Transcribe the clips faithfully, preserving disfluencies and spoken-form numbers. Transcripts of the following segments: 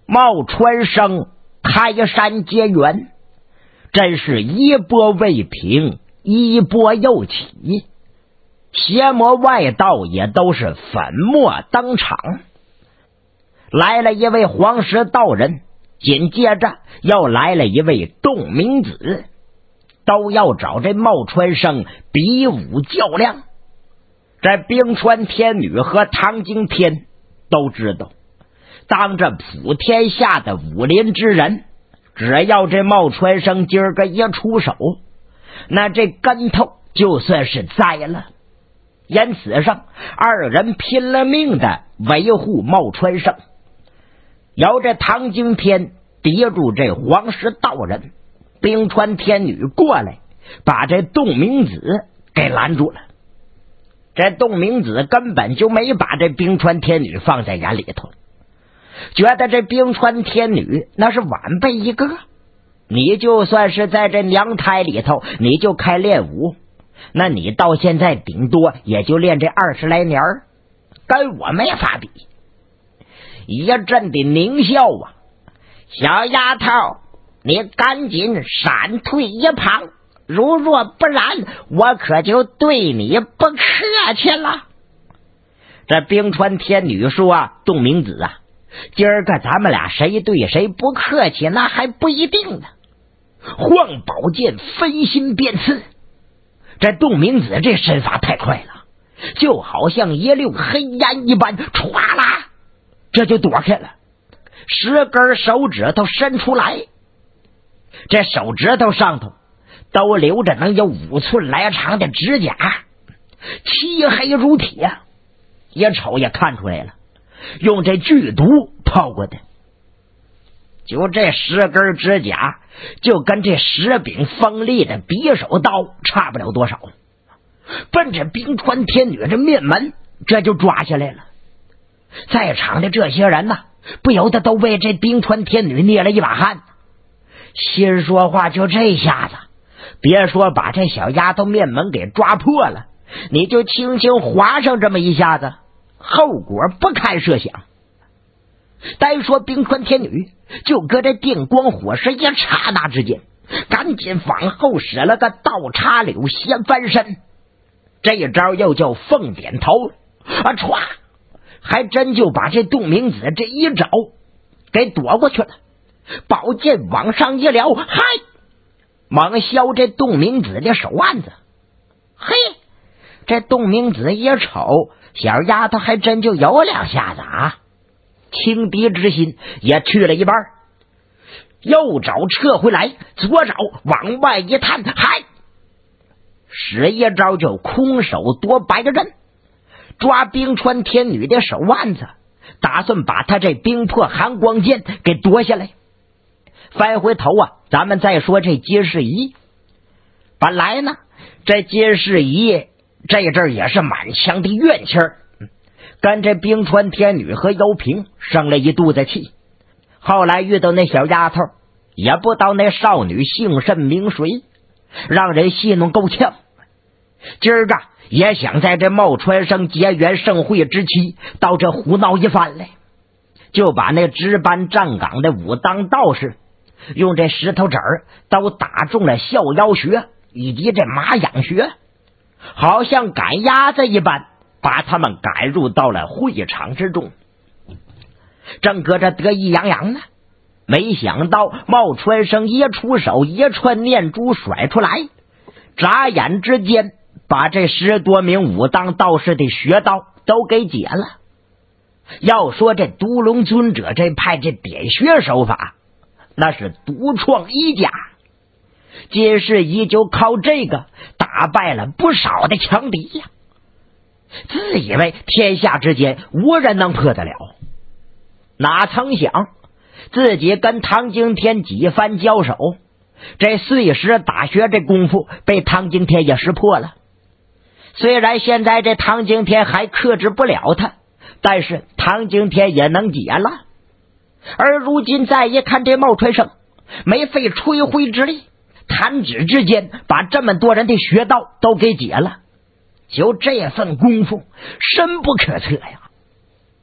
冒传生开山结缘，真是一波未平，一波又起，邪魔外道也都是粉墨登场。来了一位黄石道人，紧接着又来了一位洞明子，都要找这冒传生比武较量。这冰川天女和唐惊天都知道，当着普天下的武林之人，只要这冒传生今儿个一出手，那这跟头就算是栽了。因此上，二人拼了命的维护冒传生。由这唐惊天抵住这黄石道人，冰川天女过来把这洞明子给拦住了。这洞明子根本就没把这冰川天女放在眼里头，觉得这冰川天女那是晚辈一个，你就算是在这娘胎里头你就开练武，那你到现在顶多也就练这二十来年，跟我没法比。一阵的狞笑啊，小丫头，你赶紧闪退一旁，如若不然，我可就对你不客气了。这冰川天女说啊，洞明子啊，今儿个咱们俩谁对谁不客气，那还不一定呢。晃宝剑分心便刺，这洞明子这身法太快了，就好像一溜黑烟一般，唰啦，这就躲开了。十根手指头伸出来，这手指头上头都留着能有五寸来长的指甲，漆黑如铁，一瞅也看出来了，用这剧毒泡过的。就这十根指甲，就跟这十柄锋利的匕首刀差不了多少，奔着冰川天女这面门这就抓下来了。在场的这些人呢，不由得都为这冰川天女捏了一把汗，心说话就这下子，别说把这小丫头面门给抓破了，你就轻轻划上这么一下子，后果不堪设想。单说冰川天女，就搁这电光火石一刹那之间，赶紧往后使了个倒插柳斜翻身，这一招又叫凤点头啊，歘，还真就把这洞明子这一招给躲过去了。宝剑往上一撩，嗨，猛削这洞明子的手腕子。嘿，这洞明子一瞅，小丫头还真就有两下子啊，轻敌之心也去了一半，右爪撤回来，左爪往外一探，嗨，使一招就空手夺白刃，抓冰川天女的手腕子，打算把他这冰魄寒光剑给夺下来。翻回头啊，咱们再说这金世仪。本来呢，这金世仪这阵儿也是满腔的怨气儿，跟这冰川天女和尤平生了一肚子气。后来遇到那小丫头，也不知道那少女姓甚名谁，让人戏弄够呛。今儿个也想在这冒川生结缘盛会之期到这胡闹一番来，就把那值班站岗的武当道士用这石头子儿都打中了笑腰穴以及这马仰穴，好像赶鸭子一般，把他们赶入到了会场之中。正搁这得意洋洋呢，没想到冒川生一出手，一串念珠甩出来，眨眼之间把这十多名武当道士的穴道都给解了。要说这独龙尊者这派这点穴手法，那是独创一家，金世仪就靠这个打败了不少的强敌呀，自以为天下之间无人能破得了，哪曾想自己跟唐惊天几番交手，这碎石打穴这功夫被唐惊天也识破了。虽然现在这唐惊天还克制不了他，但是唐惊天也能解了。而如今再一看这冒川生，没费吹灰之力，弹指之间把这么多人的穴道都给解了，就这份功夫深不可测呀。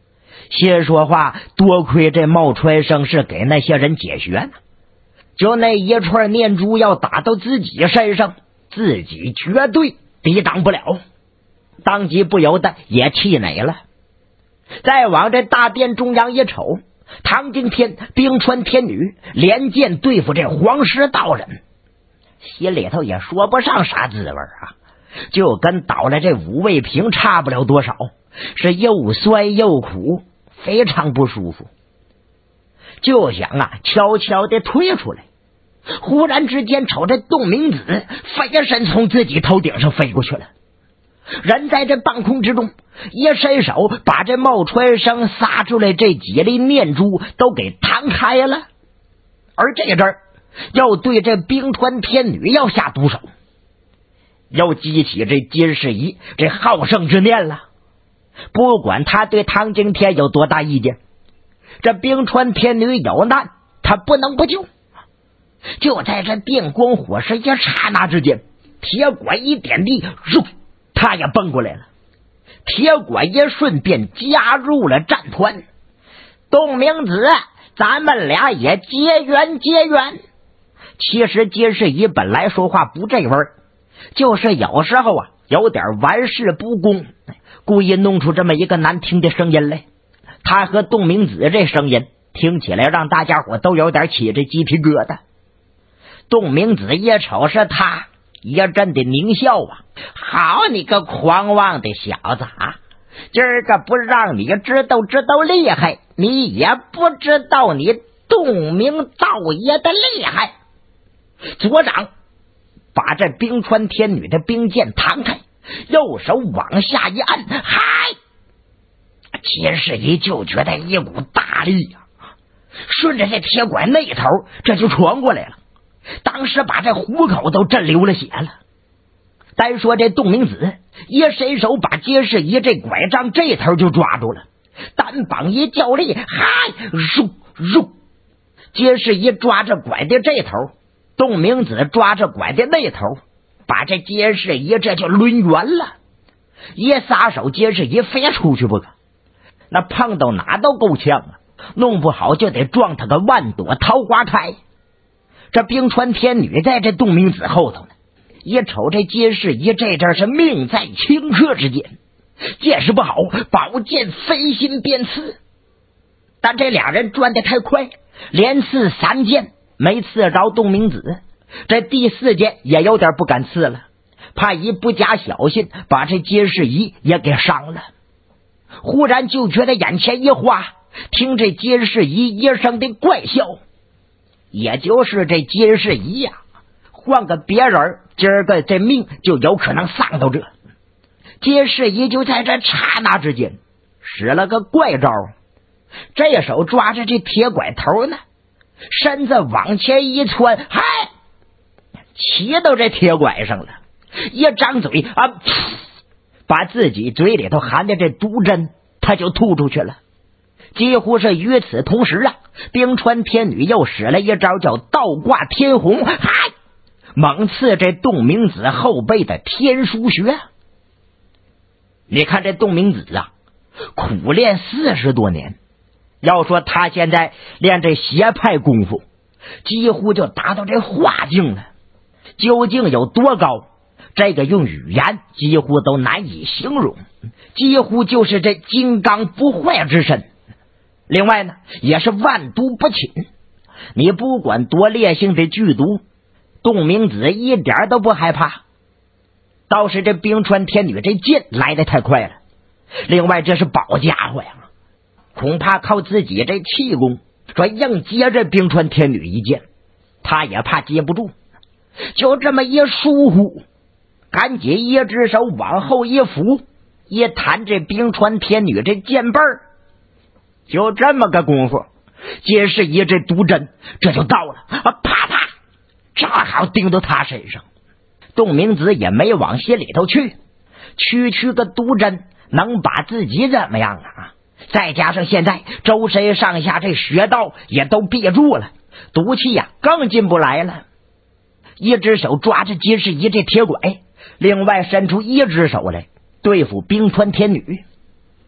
先说话，多亏这冒传生是给那些人解穴呢，就那一串念珠要打到自己身上，自己绝对抵挡不了，当即不由得也气馁了。再往这大殿中央一瞅，唐惊天、冰川天女连剑对付这黄石道人，心里头也说不上啥滋味啊，就跟倒了这五味瓶差不了多少，是又酸又苦，非常不舒服。就想啊悄悄地退出来，忽然之间瞅着洞明子飞身从自己头顶上飞过去了，人在这半空之中一伸手把这冒传生撒出来这几粒念珠都给弹开了，而这阵儿要对这冰川天女要下毒手，要激起这金世仪这好胜之念了。不管他对唐惊天有多大意见，这冰川天女有难他不能不救。就在这电光火石一刹那之间，铁管一点地，嗖，他也蹦过来了，铁管一顺便加入了战团。洞明子，咱们俩也结缘结缘。其实金世仪本来说话不这味儿，就是有时候啊有点玩世不恭，故意弄出这么一个难听的声音来。他和洞明子这声音听起来让大家伙都有点起这鸡皮疙瘩。洞明子一瞅是他，一阵的狞笑啊，好你个狂妄的小子啊，今儿个不让你知道知道厉害，你也不知道你洞明道爷的厉害。左掌把这冰川天女的冰剑弹开，右手往下一按，嗨！金世仪就觉得一股大力啊，顺着这铁管那头这就传过来了，当时把这虎口都震流了血了。单说这洞明子一伸手把金世仪这拐杖这头就抓住了，单膀一较力，嗨，嗖嗖，金世仪抓着拐的这头，洞明子抓着拐的那头，把这金世仪这就抡圆了。一撒手，金世仪非出去不可，那碰到哪都够呛啊，弄不好就得撞他个万朵桃花开。这冰川天女在这洞明子后头呢，一瞅这金世仪这阵是命在顷刻之间，见势不好，宝剑飞心便刺。但这俩人转得太快，连刺三剑没刺着洞明子，这第四剑也有点不敢刺了，怕一不加小心把这金世仪也给伤了。忽然就觉得眼前一花，听这金世仪一声的怪笑，也就是这金世仪呀、啊，换个别人今儿个这命就有可能丧到这。金世仪就在这刹那之间使了个怪招，这手抓着这铁拐头呢，身子往前一窜，嗨，骑到这铁拐上了，一张嘴啊，把自己嘴里头含的这毒针他就吐出去了。几乎是与此同时啊，冰川天女又使了一招叫倒挂天虹，嗨，猛刺这洞明子后背的天枢穴。你看这洞明子啊，苦练四十多年，要说他现在练这邪派功夫，几乎就达到这化境了。究竟有多高，这个用语言几乎都难以形容，几乎就是这金刚不坏之身。另外呢，也是万毒不侵，你不管多烈性的剧毒，洞明子一点都不害怕。倒是这冰川天女这剑来得太快了，另外这是宝家伙呀，恐怕靠自己这气功说硬接着冰川天女一剑，他也怕接不住，就这么一疏忽，赶紧一只手往后一扶，一弹这冰川天女这剑背儿，就这么个功夫，金世仪这毒针这就到了啊，啪啪，正好钉到他身上。洞明子也没往心里头去，区区个毒针能把自己怎么样啊？再加上现在周身上下这穴道也都闭住了，毒气呀、啊、更进不来了。一只手抓着金世仪这铁拐，另外伸出一只手来对付冰川天女。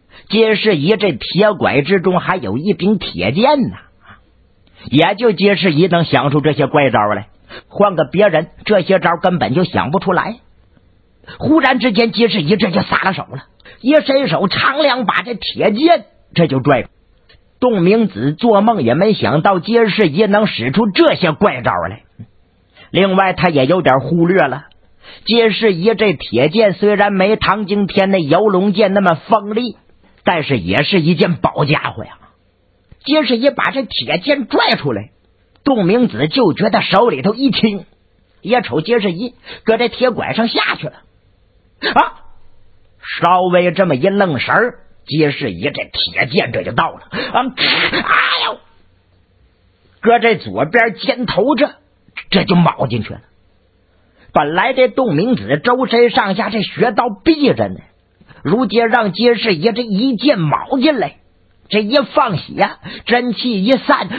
皆是以这铁拐之中还有一柄铁剑呢，也就皆是以能想出这些怪招来，换个别人这些招根本就想不出来。忽然之间，皆是以这就撒了手了，一伸手长两把这铁剑，这就拽住。洞明子做梦也没想到皆是以能使出这些怪招来。另外他也有点忽略了，皆是以这铁剑虽然没唐惊天那游龙剑那么锋利，但是也是一件宝家伙呀。皆是以把这铁剑拽出来，洞明子就觉得手里头一轻，也瞅皆是一搁这铁拐上下去了啊！稍微这么一愣神儿，皆是以这铁剑这就到了啊！哎呦，搁这左边肩头这这就卯进去了。本来这洞明子周身上下这穴道闭着呢，如今让皆是以这一剑卯进来，这一放血，真气一散，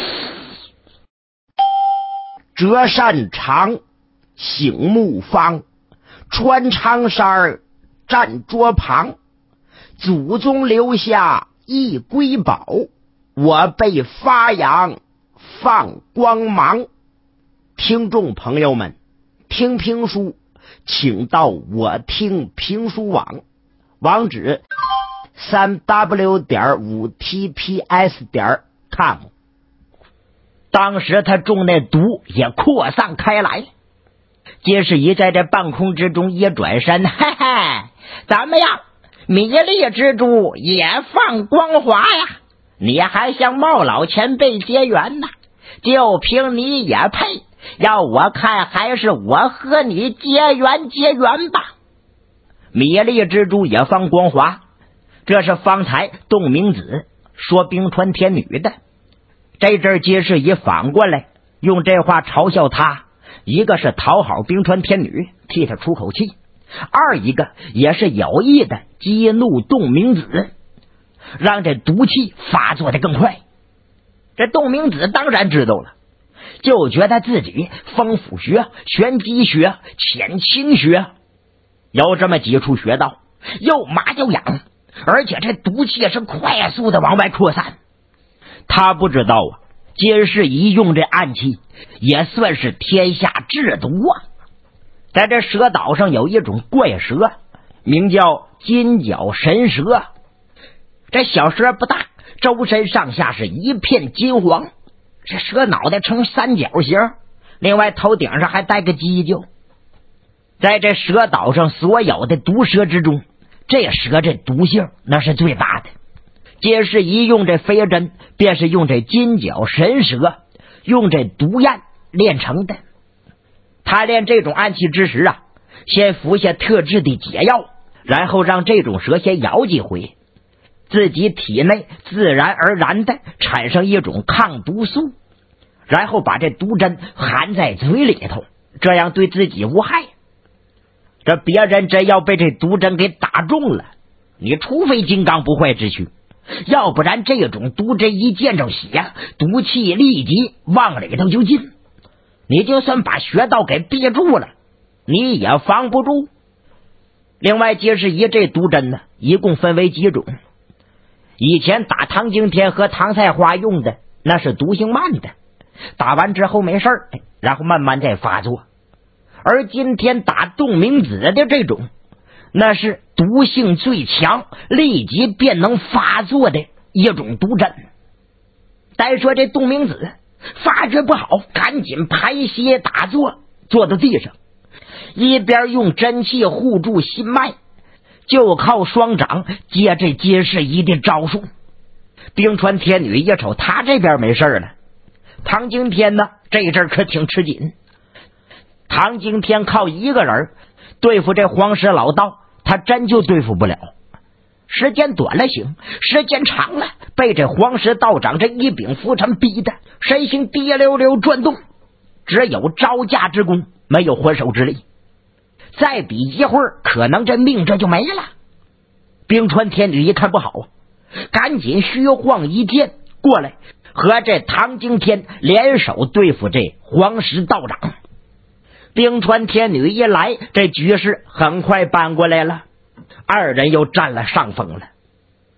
折扇长，醒木方，穿长衫站桌旁，祖宗留下一瑰宝，我被发扬放光芒。听众朋友们，听评书请到我听评书网，网址三 w 点五 t p s 点 com。 当时他中那毒也扩散开来，皆是一在这半空之中一转身，嘿嘿，怎么样，米粒之珠也放光华呀？你还向茂老前辈结缘呢，就凭你也配？要我看，还是我和你结缘结缘吧。米粒之珠也放光华，这是方才洞明子说冰川天女的。这阵皆是以反过来用这话嘲笑他，一个是讨好冰川天女，替他出口气，二一个也是有意的激怒洞明子，让这毒气发作的更快。这洞明子当然知道了，就觉得自己风府穴、玄机穴、潜清穴有这么几处穴道，又麻又痒，而且这毒气是快速的往外扩散。他不知道啊，皆是一用这暗器也算是天下至毒啊。在这蛇岛上有一种怪蛇，名叫金角神蛇。这小蛇不大，周身上下是一片金黄，这蛇脑袋呈三角形，另外头顶上还带个犄角。在这蛇岛上所有的毒蛇之中，这蛇这毒性那是最大的。皆是一用这飞针，便是用这金角神蛇用这毒焰炼成的。他炼这种暗器之时啊，先服下特制的解药，然后让这种蛇先咬几回，自己体内自然而然的产生一种抗毒素，然后把这毒针含在嘴里头，这样对自己无害。这别人真要被这毒针给打中了，你除非金刚不坏之躯，要不然这种毒针一见着血，毒气立即往里头就进，你就算把穴道给憋住了，你也防不住。另外皆是以这毒针呢，一共分为几种。以前打唐惊天和唐菜花用的那是毒性慢的，打完之后没事儿，然后慢慢再发作。而今天打洞明子的这种，那是毒性最强，立即便能发作的一种毒针。再说这洞明子发觉不好，赶紧排血打坐，坐到地上，一边用真气护住心脉，就靠双掌接这皆是一的招数。冰川天女一瞅他这边没事了，唐惊天呢这阵可挺吃紧。唐惊天靠一个人对付这黄石老道，他真就对付不了。时间短了行，时间长了，被这黄石道长这一柄拂尘逼得身形滴溜溜转动，只有招架之功，没有还手之力。再比一会儿，可能这命这就没了。冰川天女一看不好，赶紧虚晃一剑过来，和这唐惊天联手对付这黄石道长。冰川天女一来，这局势很快搬过来了，二人又占了上风了。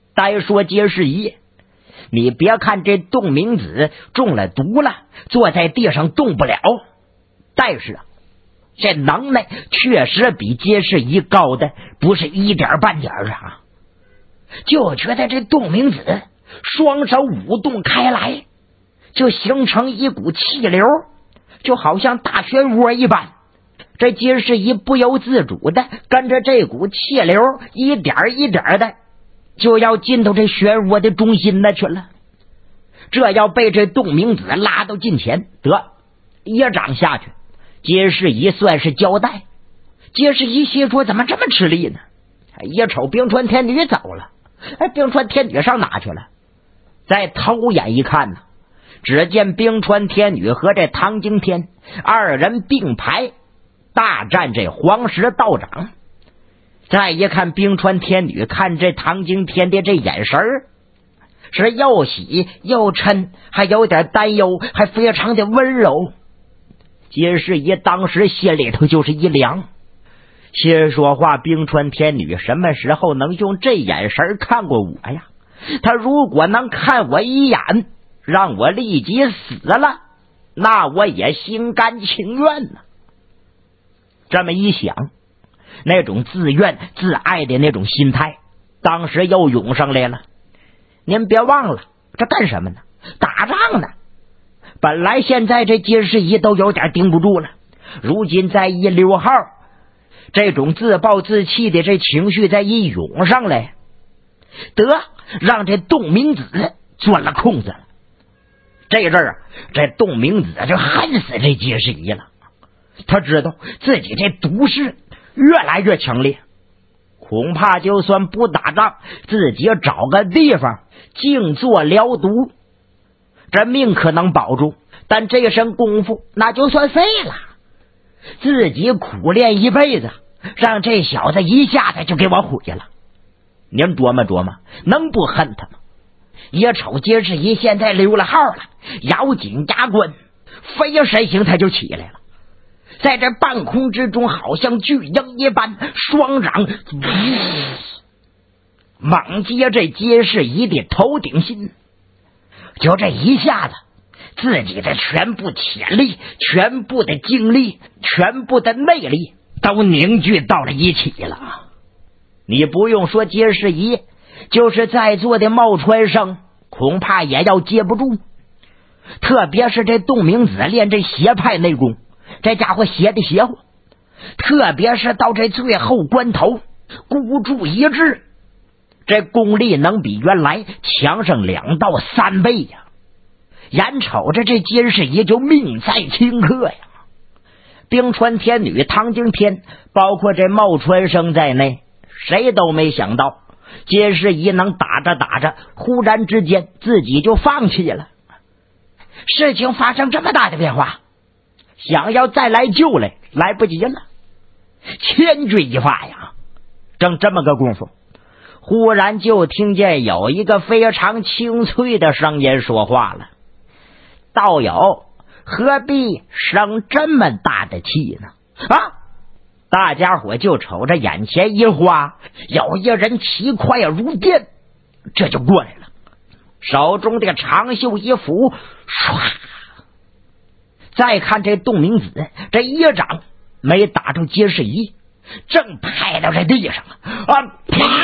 再说杰士姨，你别看这洞明子中了毒了，坐在地上动不了，但是啊，这能耐确实比杰士姨高的不是一点半点啊！就觉得这洞明子双手舞动开来，就形成一股气流，就好像大漩涡一般。这杰士姨不由自主的跟着这股气流一点一点的就要进到这漩涡的中心那去了。这要被这洞明子拉到近前，得一掌下去，杰士姨算是交代。杰士姨心说怎么这么吃力呢？一瞅冰川天女走了，哎，冰川天女上哪去了？再偷眼一看呢，只见冰川天女和这唐惊天二人并排大战这黄石道长。再一看冰川天女看这唐惊天的这眼神儿，是又喜又嗔，还有点担忧，还非常的温柔。杰士姨当时心里头就是一凉，心说话，冰川天女什么时候能用这眼神看过我呀？他如果能看我一眼，让我立即死了，那我也心甘情愿呢。这么一想，那种自怨自爱的那种心态当时又涌上来了。您别忘了，这干什么呢？打仗呢。本来现在这杰士姨都有点顶不住了，如今再一溜号，这种自暴自弃的这情绪再一涌上来，得让这洞明子钻了空子了。这阵儿啊，这洞明子就恨死这杰士姨了。他知道自己这毒势越来越强烈，恐怕就算不打仗，自己找个地方静坐疗毒，这命可能保住，但这身功夫那就算废了。自己苦练一辈子，让这小子一下子就给我毁了。您琢磨琢磨，能不恨他吗？一瞅杰士姨现在溜了号了，咬紧牙关，飞身形他就起来了，在这半空之中好像巨鹰一般，双掌猛接这杰士姨的头顶心。就这一下子，自己的全部潜力、全部的精力、全部的内力都凝聚到了一起了。你不用说杰士姨，就是在座的茂川生恐怕也要接不住。特别是这洞明子练这邪派内功，这家伙邪的邪乎，特别是到这最后关头孤注一掷，这功力能比原来强上两到三倍呀！眼瞅着这杰士姨就命在顷刻呀！冰川天女、唐惊天，包括这茂川生在内，谁都没想到杰士姨能打着打着，忽然之间自己就放弃了。事情发生这么大的变化，想要再来救来，来不及了，千钧一发呀！正这么个功夫，忽然就听见有一个非常清脆的声音说话了：“道友，何必生这么大的气呢？”啊！大家伙就瞅着眼前一花，有一人奇快如电，这就过来了，手中的长袖一拂，唰！再看这洞明子，这一掌没打中杰士姨，正拍到这地上啊！啪！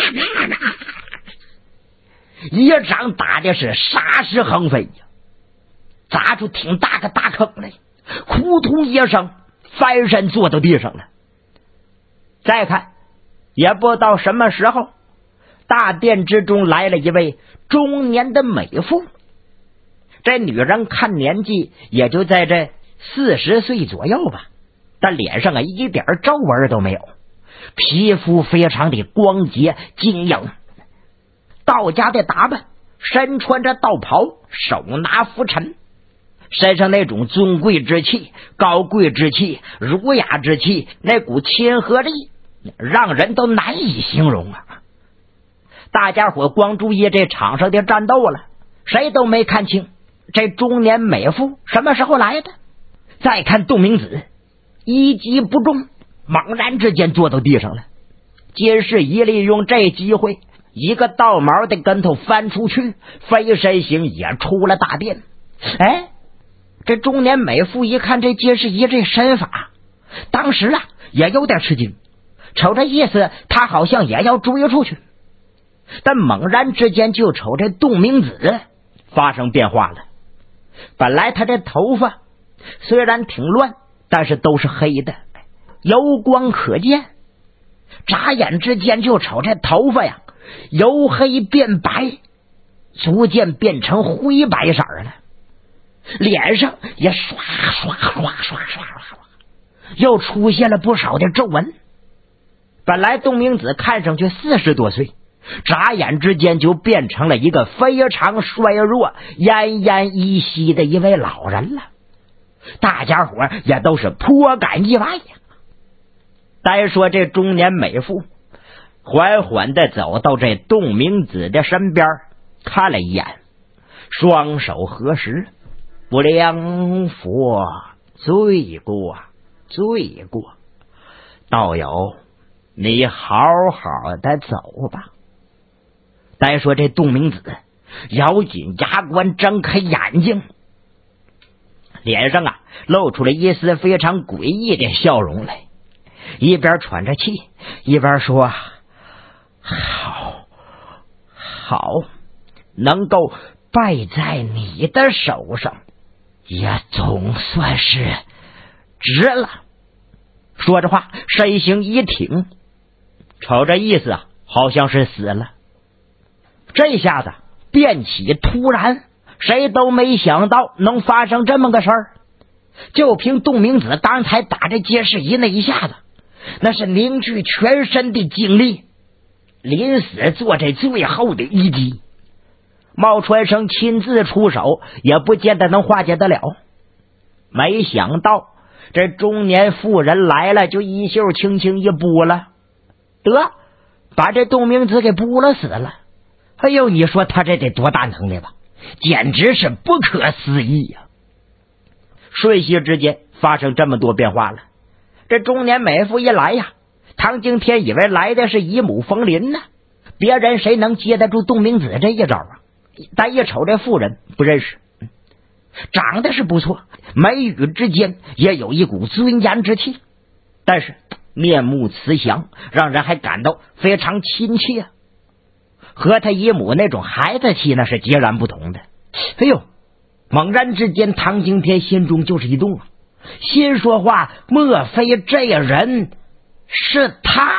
一掌打的是沙石横飞呀，砸出挺大个大坑来，扑通一声翻身坐到地上了。再看，也不知道什么时候，大殿之中来了一位中年的美妇。这女人看年纪也就在这四十岁左右吧，但脸上啊一点皱纹都没有，皮肤非常的光洁晶莹。道家的打扮，身穿着道袍，手拿拂尘，身上那种尊贵之气、高贵之气、儒雅之气，那股亲和力让人都难以形容啊！大家伙光注意这场上的战斗了，谁都没看清这中年美妇什么时候来的。再看洞明子，一击不中，猛然之间坐到地上了。杰士一利用这机会， 一个倒毛的跟头翻出去，飞身行也出了大殿。哎，这中年美妇一看这解释仪这身法，当时啊也有点吃惊，瞅这意思他好像也要追出去，但猛然之间就瞅这杜明子发生变化了。本来他这头发虽然挺乱，但是都是黑的，油光可见，眨眼之间就瞅这头发呀由黑变白，逐渐变成灰白色了，脸上也刷刷刷刷刷刷，又出现了不少的皱纹。本来杜明子看上去四十多岁，眨眼之间就变成了一个非常衰弱、奄奄一息的一位老人了。大家伙也都是颇感意外呀。单说这中年美妇缓缓地走到这杜明子的身边，看了一眼，双手合十，不良佛罪过罪过，道友你好好的走吧。单说这杜明子咬紧牙关，睁开眼睛，脸上啊露出了一丝非常诡异的笑容来，一边喘着气一边说：好好，能够败在你的手上也总算是值了。说着话身形一挺，瞅着意思啊好像是死了。这下子变起突然，谁都没想到能发生这么个事儿。就凭杜明子刚才打这解释仪那一下子，那是凝聚全身的精力，临死做这最后的一击。冒川生亲自出手也不见得能化解得了。没想到这中年妇人来了，就衣袖轻轻一拨了，得把这杜明子给拨了死了。哎呦，你说他这得多大能力吧，简直是不可思议呀、啊！瞬息之间发生这么多变化了。这中年美妇一来呀，唐惊天以为来的是姨母冯林呢，别人谁能接得住杜明子这一招啊？但一瞅这妇人不认识，长得是不错，眉宇之间也有一股尊严之气，但是面目慈祥，让人还感到非常亲切，和他姨母那种孩子气那是截然不同的。哎呦，猛然之间唐惊天心中就是一动啊，心说话，莫非这人是他？